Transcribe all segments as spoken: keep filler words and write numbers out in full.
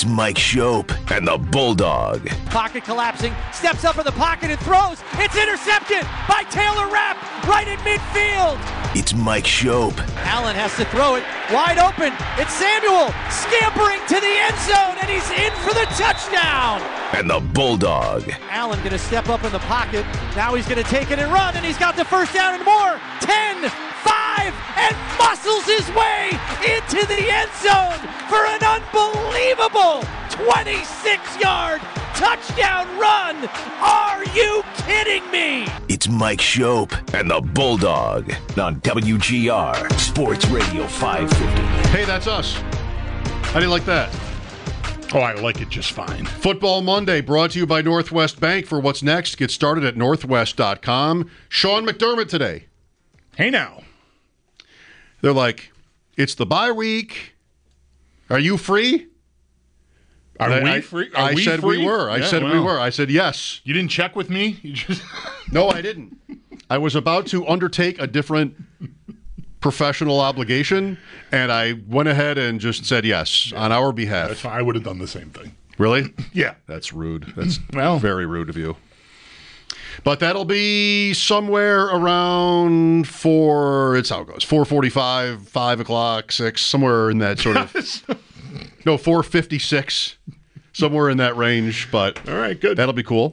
Mike Schopp and the Bulldog. Pocket collapsing, steps up in the pocket and throws. It's intercepted by Taylor Rapp right in midfield. It's Mike Schopp. Allen has to throw it wide open. It's Samuel scampering to the end zone, and he's in for the touchdown. And the Bulldog. Allen going to step up in the pocket. Now he's going to take it and run, and he's got the first down and more. ten, five, and muscles his way into the end zone for an unbelievable twenty-six-yard touchdown run. Are you kidding me? It's Mike Schopp and the Bulldog on W G R Sports Radio five fifty. Hey, that's us. How do you like that? Oh, I like it just fine. Football Monday brought to you by Northwest Bank. For what's next, get started at northwest dot com. Sean McDermott today. Hey, now. They're like, it's the bye week. Are you free? Are I, we I, free? Are I we said free? we were. I Yeah, said well. we were. I said yes. You didn't check with me? You just No, I didn't. I was about to undertake a different professional obligation, and I went ahead and just said yes on our behalf. That's fine. I would have done the same thing. Really? Yeah. That's rude. That's Well. very rude of you. But that'll be somewhere around four, it's how it goes, four forty-five, five o'clock, six, somewhere in that sort of, no, four fifty-six, somewhere in that range, but All right, good. that'll be cool.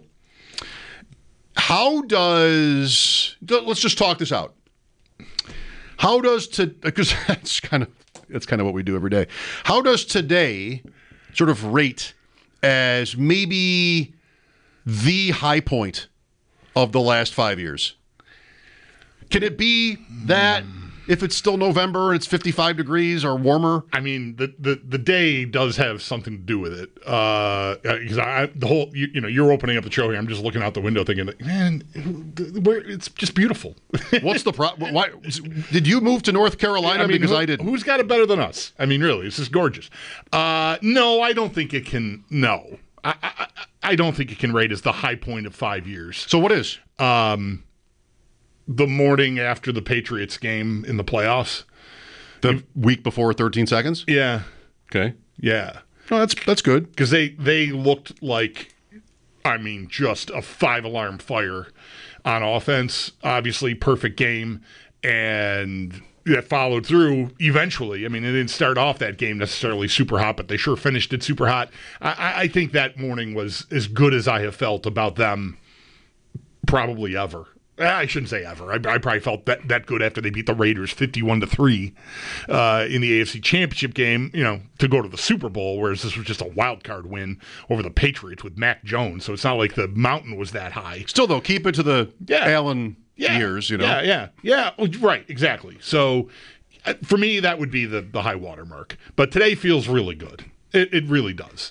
How does, let's just talk this out. How does, to, because that's kind of, that's kind of what we do every day. How does today sort of rate as maybe the high point of the last five years? Can it be that if it's still November and it's fifty-five degrees or warmer? I mean, the, the, the day does have something to do with it. Because uh, I the whole you, you know you're opening up the show here. I'm just looking out the window thinking, man, where, it's just beautiful. What's the problem? Why did you move to North Carolina? I mean, because who, I did. Who's got it better than us? I mean, really, it's just gorgeous. Uh, no, I don't think it can. No, I, I I don't think it can rate as the high point of five years. So what is? Um, the morning after the Patriots game in the playoffs. The week before thirteen seconds? Yeah, Okay. yeah. No, that's that's good. Because they, they looked like, I mean, just a five-alarm fire on offense. Obviously, perfect game. And that followed through eventually. I mean, it didn't start off that game necessarily super hot, but they sure finished it super hot. I, I think that morning was as good as I have felt about them probably ever. I shouldn't say ever. I, I probably felt that, that good after they beat the Raiders fifty-one to three uh, in the A F C Championship game, you know, to go to the Super Bowl, whereas this was just a wild card win over the Patriots with Mac Jones. So it's not like the mountain was that high. Still, though, keep it to the Yeah. Allen Yeah. years, you know? Yeah, yeah, yeah. Well, right, exactly. So uh, for me, that would be the, the high water mark. But today feels really good. It, it really does.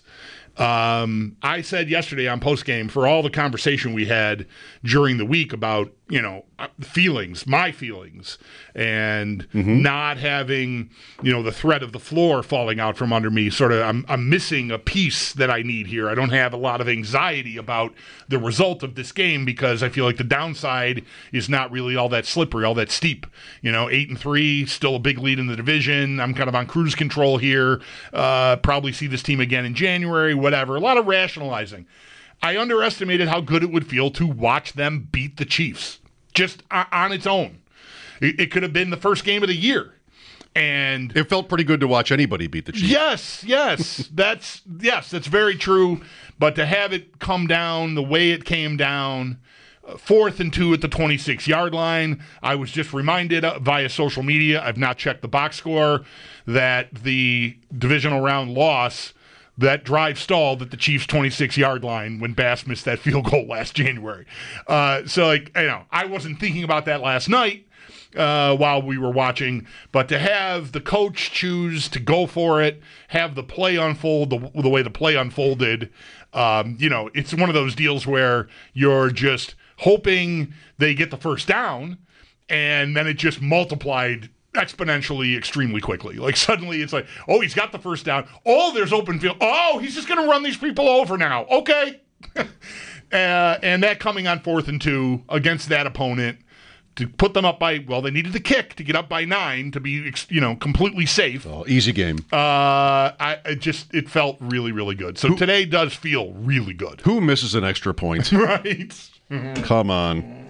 Um, I said yesterday on postgame, for all the conversation we had during the week about, you know, feelings, my feelings, and Mm-hmm. not having, you know, the threat of the floor falling out from under me, sort of, I'm, I'm missing a piece that I need here. I don't have a lot of anxiety about the result of this game because I feel like the downside is not really all that slippery, all that steep. You know, eight and three, still a big lead in the division. I'm kind of on cruise control here. Uh, probably see this team again in January, whatever. A lot of rationalizing. I underestimated how good it would feel to watch them beat the Chiefs just on its own. It, it could have been the first game of the year. And It felt pretty good to watch anybody beat the Chiefs. yes, yes, that's yes, that's very true. But to have it come down the way it came down, uh, fourth and two at the twenty-six yard line, I was just reminded uh, via social media, I've not checked the box score, that the divisional round loss, that drive stalled at the Chiefs' twenty-six yard line when Bass missed that field goal last January. Uh, so, like, you know, I wasn't thinking about that last night uh, while we were watching, but to have the coach choose to go for it, have the play unfold the, the way the play unfolded, um, you know, it's one of those deals where you're just hoping they get the first down, and then it just multiplied exponentially extremely quickly. Like suddenly it's like, oh, he's got the first down. Oh, there's open field. Oh, he's just going to run these people over now. Okay. uh, and that coming on fourth and two against that opponent, to put them up by, well, they needed the kick to get up by nine to be, you know, completely safe. Oh, easy game. Uh, I it just, it felt really, really good. So Who, today does feel really good. Who misses an extra point? Right. Come on.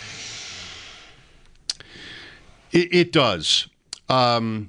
It, it does. Um,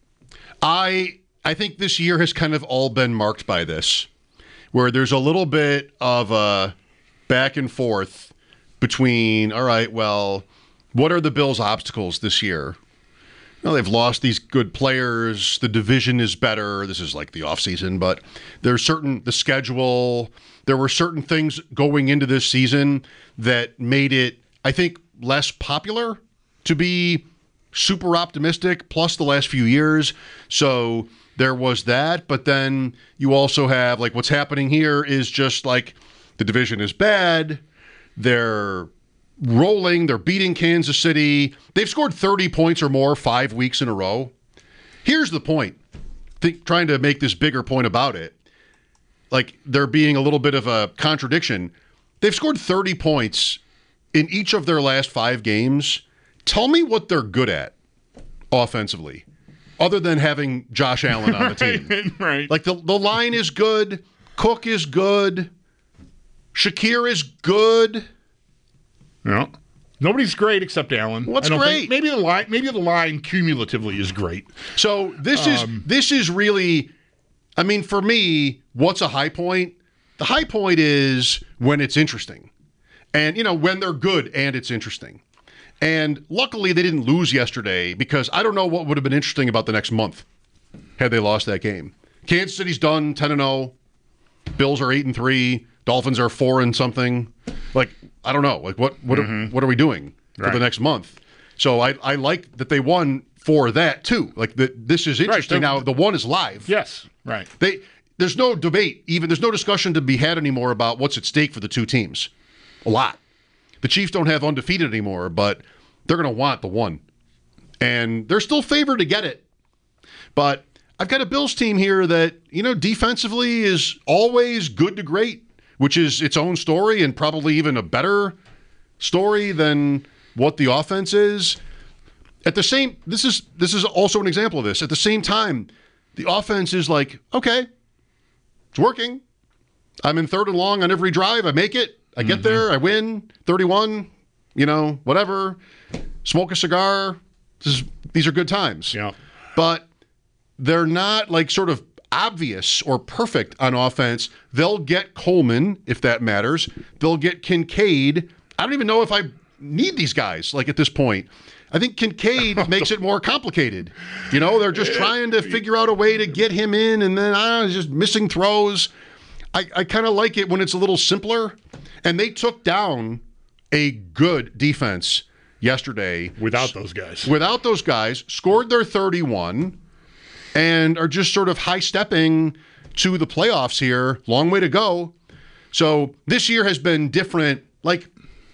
I I think this year has kind of all been marked by this, where there's a little bit of a back and forth between, all right, well, what are the Bills' obstacles this year? Well, they've lost these good players. The division is better. This is like the offseason, but there's certain, the schedule, there were certain things going into this season that made it, I think, less popular to be super optimistic, plus the last few years. So there was that, but then you also have, like, what's happening here is just like the division is bad. They're rolling. They're beating Kansas City. They've scored thirty points or more five weeks in a row. Here's the point. Think, trying to make this bigger point about it. Like, there being a little bit of a contradiction. They've scored thirty points in each of their last five games. Tell me what they're good at offensively, other than having Josh Allen on the team. Right. Like, the, the line is good. Cook is good. Shakir is good. Yeah. Nobody's great except Allen. What's I don't great? Think, maybe the line, maybe the line cumulatively is great. So this is Um, this is really, I mean, for me, what's a high point? The high point is when it's interesting, and you know when they're good and it's interesting. And luckily, they didn't lose yesterday, because I don't know what would have been interesting about the next month had they lost that game. Kansas City's done ten and oh. Bills are eight and three. Dolphins are four and something. Like, I don't know. Like, what what Mm-hmm. are, what are we doing for Right. the next month? So I, I like that they won for that too. Like, the, this is interesting. Right. Now the one is live. Yes. Right. They there's no debate. Even there's no discussion to be had anymore about what's at stake for the two teams. A lot. The Chiefs don't have undefeated anymore, but they're going to want the one, and they're still favored to get it. But I've got a Bills team here that, you know, defensively is always good to great, which is its own story and probably even a better story than what the offense is. At the same, this is this is also an example of this. At the same time, the offense is like, okay, it's working. I'm in third and long on every drive. I make it. I get mm-hmm. there. I win. thirty-one, you know, whatever. Smoke a cigar. This is, these are good times. Yeah. But they're not like sort of obvious or perfect on offense. They'll get Coleman, if that matters. They'll get Kincaid. I don't even know if I need these guys, like, at this point. I think Kincaid makes it more complicated. You know, they're just trying to figure out a way to get him in, and then I don't know, just missing throws. I, I kind of like it when it's a little simpler. And they took down a good defense yesterday. Without those guys. Without those guys, scored their thirty-one, and are just sort of high-stepping to the playoffs here. Long way to go. So this year has been different. Like,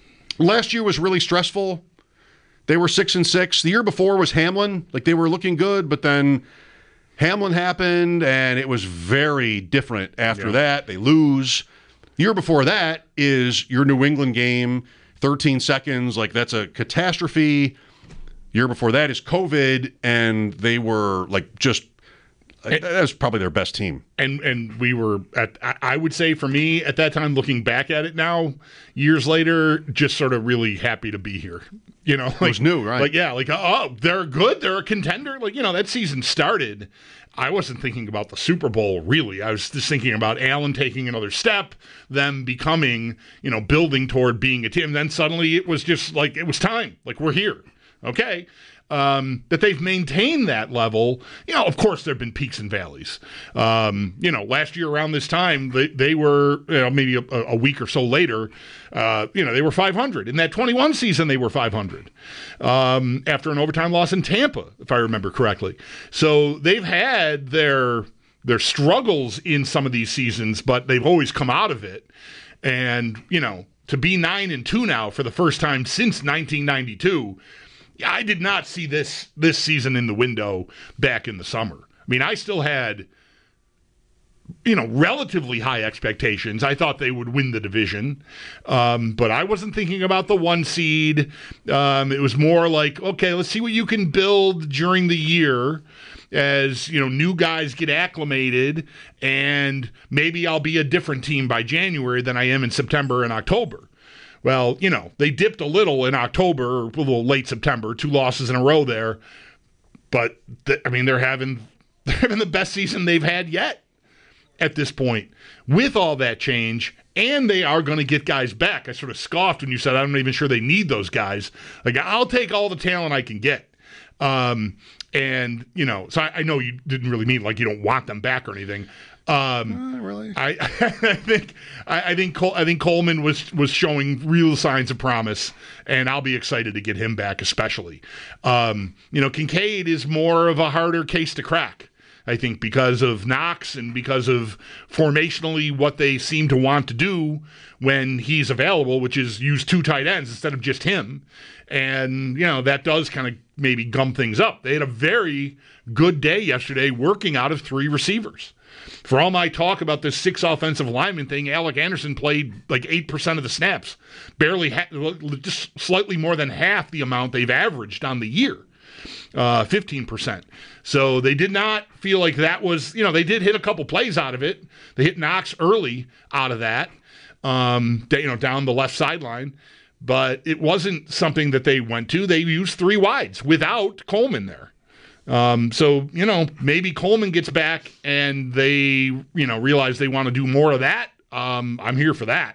last year was really stressful. They were six and six. The year before was Hamlin. Like, they were looking good, but then Hamlin happened, and it was very different after yeah. that. They lose. The year before that is your New England game, thirteen seconds. Like, that's a catastrophe. Year before that is COVID, and they were, like, just That was probably their best team. And and we were at, I would say for me at that time, looking back at it now, years later, just sort of really happy to be here. You know, like, it was new, right? Like, yeah, like, oh, they're good. They're a contender. Like, you know, that season started. I wasn't thinking about the Super Bowl, really. I was just thinking about Allen taking another step, them becoming, you know, building toward being a team. And then suddenly it was just like, it was time. Like, we're here. Okay. Um, that they've maintained that level. You know, of course, there have been peaks and valleys. Um, you know, last year around this time, they, they were, you know, maybe a, a week or so later, uh, you know, they were five hundred. In that twenty-one season, they were five hundred um, after an overtime loss in Tampa, if I remember correctly. So they've had their their struggles in some of these seasons, but they've always come out of it. And, you know, to be nine and two now for the first time since nineteen ninety-two, I did not see this this season in the window back in the summer. I mean, I still had you know, relatively high expectations. I thought they would win the division, um, but I wasn't thinking about the one seed. Um, it was more like, okay, let's see what you can build during the year as, you know, new guys get acclimated, and maybe I'll be a different team by January than I am in September and October. Well, you know, they dipped a little in October, a little late September, two losses in a row there. But, th- I mean, they're having, they're having the best season they've had yet at this point with all that change, and they are going to get guys back. I sort of scoffed when you said, I'm not even sure they need those guys. Like, I'll take all the talent I can get. Um, and, you know, so I, I know you didn't really mean like you don't want them back or anything. Um, uh, really? I, I think I, I think Col- I think Coleman was was showing real signs of promise, and I'll be excited to get him back, especially. Um, you know, Kincaid is more of a harder case to crack, I think, because of Knox and because of formationally what they seem to want to do when he's available, which is use two tight ends instead of just him. And, you know, that does kind of maybe gum things up. They had a very good day yesterday working out of three receivers. For all my talk about this six offensive lineman thing, Alec Anderson played like eight percent of the snaps, barely, ha- just slightly more than half the amount they've averaged on the year, uh, fifteen percent. So they did not feel like that was, you know, they did hit a couple plays out of it. They hit Knox early out of that, um, you know, down the left sideline. But it wasn't something that they went to. They used three wides without Coleman there. Um, so, you know, maybe Coleman gets back and they, you know, realize they want to do more of that. Um, I'm here for that.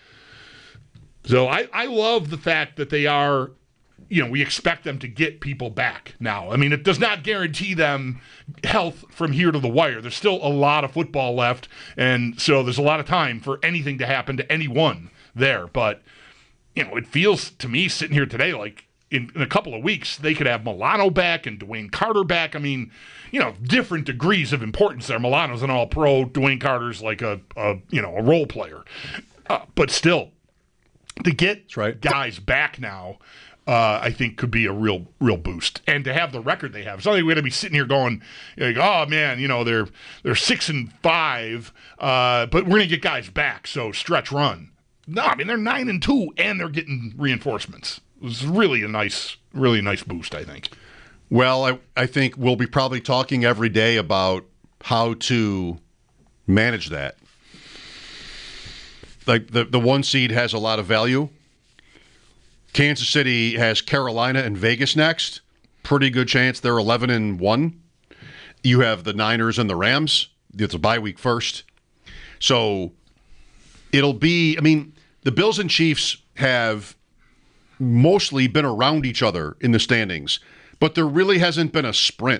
So I, I love the fact that they are, you know, we expect them to get people back now. I mean, it does not guarantee them health from here to the wire. There's still a lot of football left. And so there's a lot of time for anything to happen to anyone there. But, you know, it feels to me sitting here today like, In, in a couple of weeks, they could have Milano back and Dwayne Carter back. I mean, you know, different degrees of importance there. Milano's an all-pro. Dwayne Carter's like a, a you know, a role player. Uh, but still, to get That's right. guys back now, uh, I think could be a real, real boost. And to have the record they have, it's not like we're going to be sitting here going, like, oh man, you know, they're they're six and five, uh, but we're going to get guys back. So stretch run. No, I mean they're nine and two, and they're getting reinforcements. It was really a nice, really nice boost, I think. Well, I, I think we'll be probably talking every day about how to manage that. Like the, the one seed has a lot of value. Kansas City has Carolina and Vegas next. Pretty good chance they're eleven and one. You have the Niners and the Rams. It's a bye week first. So it'll be, I mean, the Bills and Chiefs have mostly been around each other in the standings, but there really hasn't been a sprint.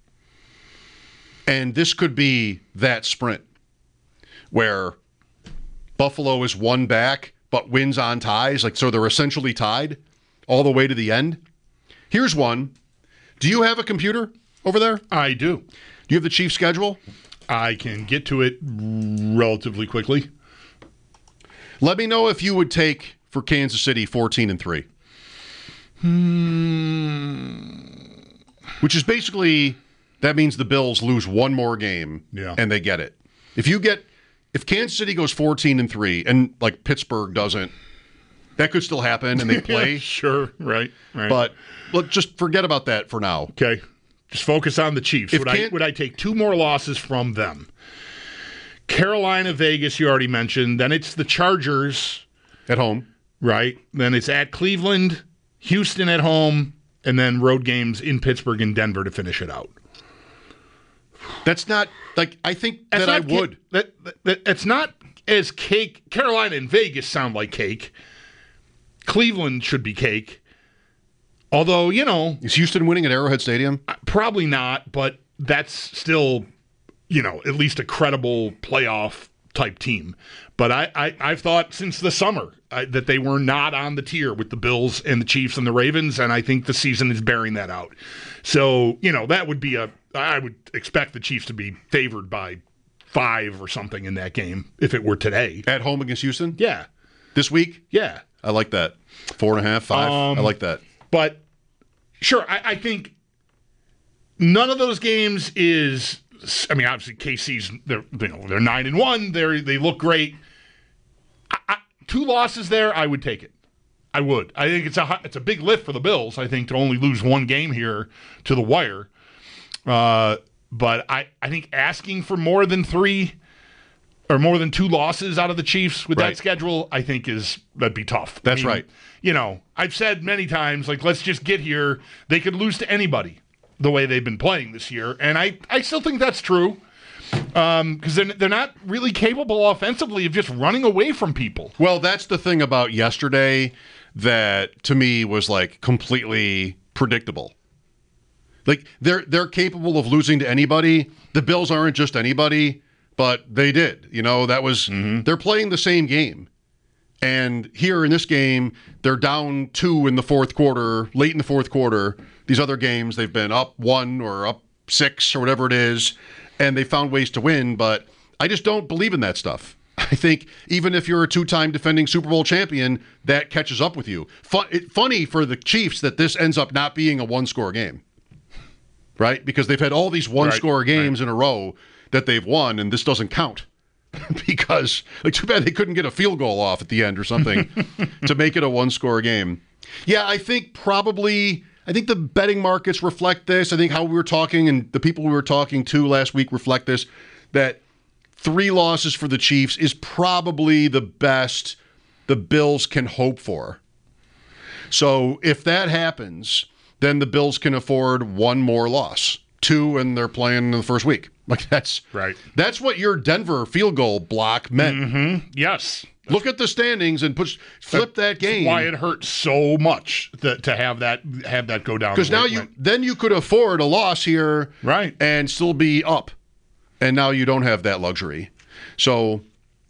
And this could be that sprint where Buffalo is one back, but wins on ties. Like, so they're essentially tied all the way to the end. Here's one. Do you have a computer over there? I do. Do you have the Chiefs schedule? I can get to it relatively quickly. Let me know if you would take for Kansas City fourteen and three. Hmm. Which is basically, that means the Bills lose one more game yeah. and they get it. If you get, if Kansas City goes fourteen and three and like Pittsburgh doesn't, that could still happen and they play. Sure, right, right. But look, just forget about that for now. Okay. Just focus on the Chiefs. Would I, would I take two more losses from them? Carolina, Vegas, you already mentioned. Then it's the Chargers. At home. Right. Then it's at Cleveland, Houston at home, and then road games in Pittsburgh and Denver to finish it out. That's not, like, I think That's that I not ca- would. That, that, that It's not as cake. Carolina and Vegas sound like cake. Cleveland should be cake. Although, you know. Is Houston winning at Arrowhead Stadium? Probably not, but that's still, you know, at least a credible playoff type team. But I, I, I've thought since the summer uh, that they were not on the tier with the Bills and the Chiefs and the Ravens, and I think the season is bearing that out. So, you know, that would be a, I would expect the Chiefs to be favored by five or something in that game if it were today. At home against Houston? Yeah. This week? Yeah. I like that. Four and a half, five. Um, I like that. But, sure, I, I think none of those games is I mean, obviously K C's they're you know they're nine and one. They they look great. I, I, two losses there, I would take it. I would. I think it's a it's a big lift for the Bills. I think to only lose one game here to the wire. Uh, but I, I think asking for more than three or more than two losses out of the Chiefs with right. that schedule, I think is that'd be tough. That's I mean, right. You know, I've said many times, like, let's just get here. They could lose to anybody the way they've been playing this year, and I, I still think that's true because um, they're, they're not really capable offensively of just running away from people. Well, that's the thing about yesterday that to me was like completely predictable. Like they're they're capable of losing to anybody. The Bills aren't just anybody, but they did. You know, that was mm-hmm. they're playing the same game. And here in this game, they're down two in the fourth quarter, late in the fourth quarter. These other games, they've been up one or up six or whatever it is, and they found ways to win. But I just don't believe in that stuff. I think even if you're a two-time defending Super Bowl champion, that catches up with you. Fun, it, funny for the Chiefs that this ends up not being a one-score game, right? Because they've had all these one-score right, games right. in a row that they've won, and this doesn't count. Because, like, too bad they couldn't get a field goal off at the end or something to make it a one-score game. Yeah, I think probably, I think the betting markets reflect this. I think how we were talking and the people we were talking to last week reflect this, that three losses for the Chiefs is probably the best the Bills can hope for. So if that happens, then the Bills can afford one more loss. Two, and they're playing in the first week. Like that's right. That's what your Denver field goal block meant. Mm-hmm. Yes. Look at the standings and push, flip that game. That's why it hurt so much that, to have that have that go down. Because now you right. then you could afford a loss here, right, and still be up. And now you don't have that luxury. So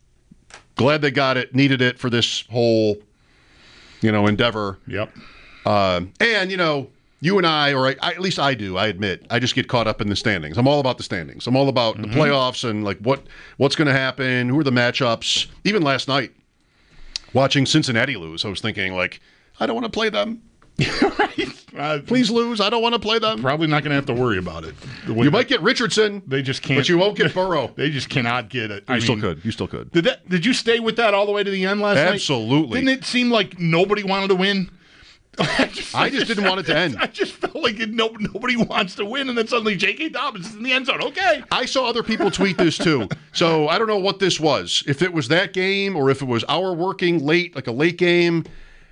glad they got it, needed it for this whole, you know, endeavor. Yep. Uh, and, you know, you and I, or I, I, at least I do, I admit, I just get caught up in the standings. I'm all about the standings. I'm all about mm-hmm. the playoffs and, like, what what's going to happen, who are the matchups. Even last night, watching Cincinnati lose, I was thinking, like, I don't want to play them. right. uh, Please lose. I don't want to play them. Probably not going to have to worry about it. You might get Richardson. They just can't. But you won't get Burrow. They just cannot get it. You I still mean, could. You still could. Did that? Did you stay with that all the way to the end last Absolutely. night? Absolutely. Didn't it seem like nobody wanted to win? I just, I just didn't want it to end. I just felt like it, no, nobody wants to win, and then suddenly J K. Dobbins is in the end zone. Okay. I saw other people tweet this too. So I don't know what this was. If it was that game or if it was our working late, like a late game.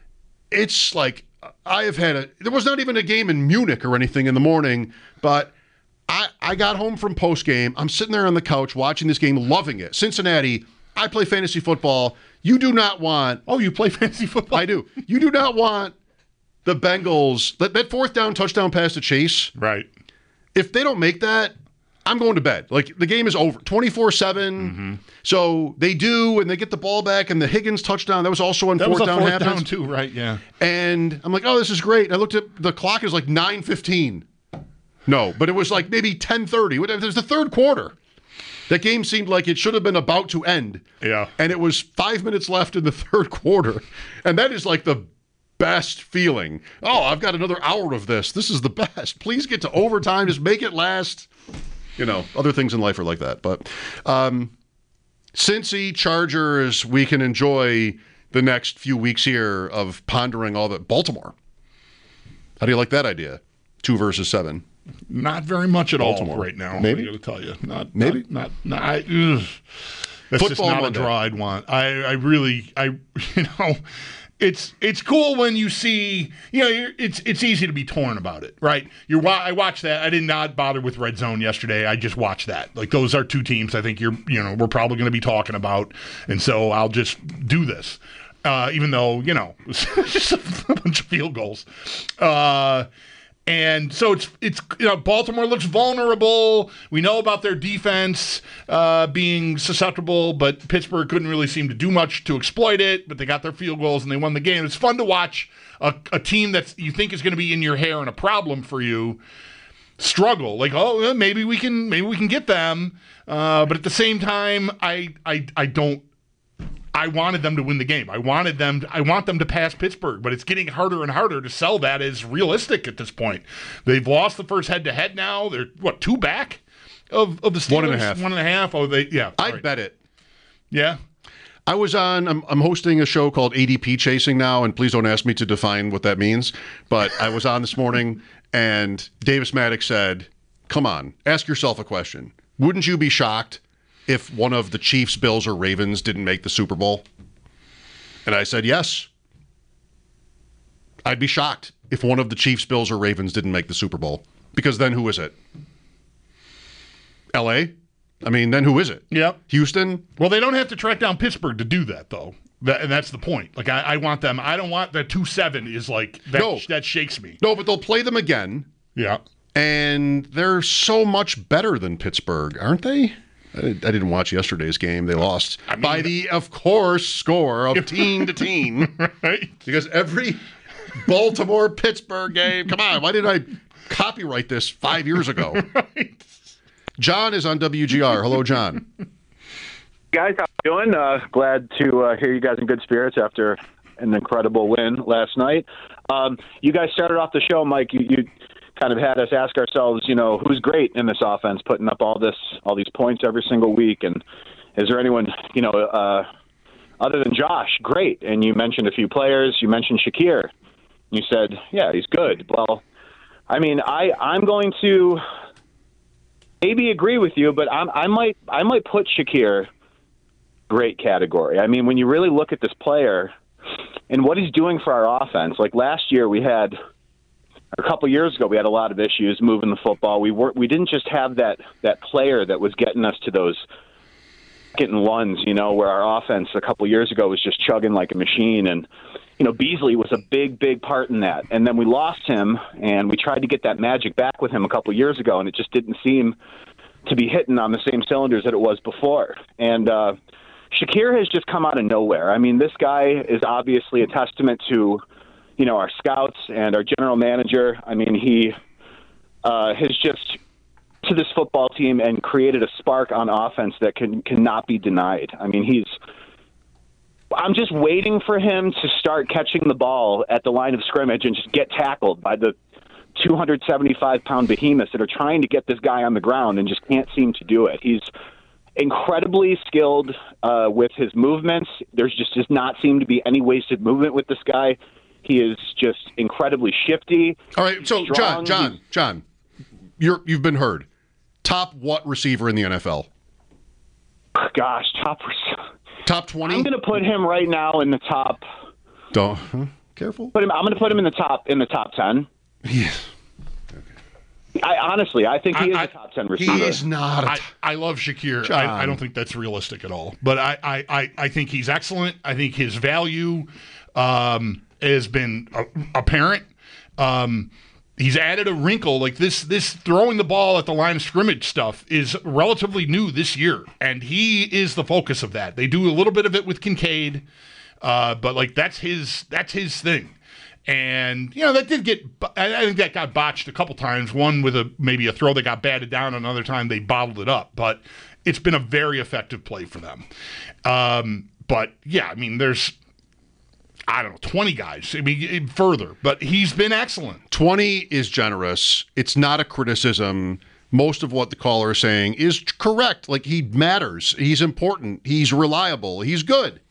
It's like I have had a – there was not even a game in Munich or anything in the morning, but I, I got home from postgame. I'm sitting there on the couch watching this game, loving it. Cincinnati, I play fantasy football. You do not want – Oh, you play fantasy football? I do. You do not want – the Bengals, that, that fourth down touchdown pass to Chase. Right. If they don't make that, I'm going to bed. Like, the game is over. twenty-four seven. Mm-hmm. So they do, and they get the ball back, and the Higgins touchdown, that was also on that fourth was a down. fourth happens. down too, right, yeah. And I'm like, oh, this is great. I looked at, the clock is like nine fifteen. No, but it was like maybe ten thirty. It was the third quarter. That game seemed like it should have been about to end. Yeah. And it was five minutes left in the third quarter. And that is like the best feeling. Oh, I've got another hour of this. This is the best. Please get to overtime. Just make it last. You know, other things in life are like that. But um, Cincy, Chargers, we can enjoy the next few weeks here of pondering all that. Baltimore. How do you like that idea? Two versus seven. Not very much at Baltimore. all right now. Maybe. I got to tell you. Not, Maybe. Not, not, not I, ugh. That's Football just not Monday. a draw I'd want. I, I really, I, you know, It's it's cool when you see, you know, you're, it's it's easy to be torn about it, right? You're I watched that. I did not bother with Red Zone yesterday. I just watched that. Like, those are two teams I think you're, you know, we're probably going to be talking about, and so I'll just do this, uh, even though, you know, it's just a bunch of field goals. Uh, And so it's, it's you know, Baltimore looks vulnerable. We know about their defense uh, being susceptible, but Pittsburgh couldn't really seem to do much to exploit it, but they got their field goals and they won the game. It's fun to watch a, a team that you think is going to be in your hair and a problem for you struggle. Like, oh, maybe we can maybe we can get them. Uh, but at the same time, I I I don't I wanted them to win the game. I wanted them. To, I want them to pass Pittsburgh, but it's getting harder and harder to sell that as realistic at this point. They've lost the first head-to-head now. They're, what, two back? of, of the Steelers? One and a half. One and a half? Oh, they, yeah. I'd right. bet it. Yeah? I was on, I'm, I'm hosting a show called A D P Chasing now, and please don't ask me to define what that means, but I was on this morning, and Davis Maddox said, come on, ask yourself a question. Wouldn't you be shocked if one of the Chiefs, Bills, or Ravens didn't make the Super Bowl? And I said, yes. I'd be shocked if one of the Chiefs, Bills, or Ravens didn't make the Super Bowl. Because then who is it? L A? I mean, then who is it? Yep. Houston? Well, they don't have to track down Pittsburgh to do that, though. That, and that's the point. Like, I, I want them. I don't want that two seven is like, that, No. that shakes me. No, but they'll play them again. Yeah. And they're so much better than Pittsburgh, aren't they? I, I didn't watch yesterday's game. They lost I mean, by the, of course, score of teen to teen. Right? Because every Baltimore-Pittsburgh game, come on, why didn't I copyright this five years ago? Right. John is on W G R. Hello, John. Guys, how you doing? Uh, glad to uh, hear you guys in good spirits after an incredible win last night. Um, you guys started off the show, Mike. You, you kind of had us ask ourselves, you know, who's great in this offense, putting up all this, all these points every single week, and is there anyone, you know, uh, other than Josh, great? And you mentioned a few players. You mentioned Shakir. You said, yeah, he's good. Well, I mean, I I'm going to maybe agree with you, but I'm, I might I might put Shakir great category. I mean, when you really look at this player and what he's doing for our offense, like last year we had, a couple years ago we had a lot of issues moving the football. We were we didn't just have that that player that was getting us to those getting ones, you know, where our offense a couple years ago was just chugging like a machine. And you know, Beasley was a big, big part in that. And then we lost him, and we tried to get that magic back with him a couple years ago, and it just didn't seem to be hitting on the same cylinders that it was before. And uh, Shakir has just come out of nowhere. I mean, this guy is obviously a testament to, you know, our scouts and our general manager. I mean, he uh, has just to this football team and created a spark on offense that can cannot be denied. I mean, he's I'm just waiting for him to start catching the ball at the line of scrimmage and just get tackled by the two hundred seventy-five pound behemoths that are trying to get this guy on the ground and just can't seem to do it. He's incredibly skilled uh, with his movements. There's just does not seem to be any wasted movement with this guy. He is just incredibly shifty. All right, so strong. John, John, John, you're you've been heard. Top what receiver in the N F L? Gosh, top receiver. Top twenty? I'm going to put him right now in the top. Don't huh? Careful. Put him. I'm going to put him in the top in the top ten. Yes. I honestly, I think he I, is I, a top ten receiver. He is not. A I, t- I love Shakir. John. I, I don't think that's realistic at all. But I, I, I, I think he's excellent. I think his value um, has been uh, apparent. Um, he's added a wrinkle. Like this, this throwing the ball at the line of scrimmage stuff is relatively new this year, and he is the focus of that. They do a little bit of it with Kincaid, uh, but like that's his that's his thing. And, you know, that did get, I think that got botched a couple times. One with a maybe a throw that got batted down. Another time they bottled it up. But it's been a very effective play for them. Um, but, yeah, I mean, there's, I don't know, twenty guys. I mean, further. But he's been excellent. twenty is generous. It's not a criticism. Most of what the caller is saying is correct. Like, he matters. He's important. He's reliable. He's good.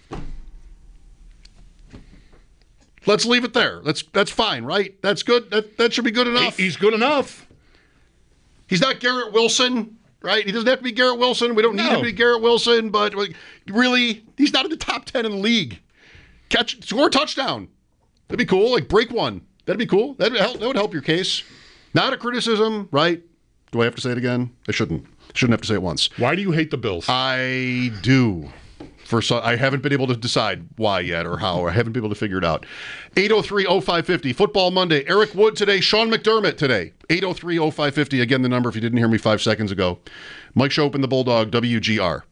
Let's leave it there. That's that's fine, right? That's good. That that should be good enough. He's good enough. He's not Garrett Wilson, right? He doesn't have to be Garrett Wilson. We don't need No. him to be Garrett Wilson, but like, really, he's not in the top ten in the league. Catch, score a touchdown. That'd be cool. Like break one. That'd be cool. That'd help. That would help your case. Not a criticism, right? Do I have to say it again? I shouldn't. Shouldn't have to say it once. Why do you hate the Bills? I do. For so, I haven't been able to decide why yet or how. Or I haven't been able to figure it out. eight oh three oh five five oh. Football Monday. Eric Wood today. Sean McDermott today. eight oh three oh five five oh. Again, the number if you didn't hear me five seconds ago. Mike Schopp and the Bulldog, W G R.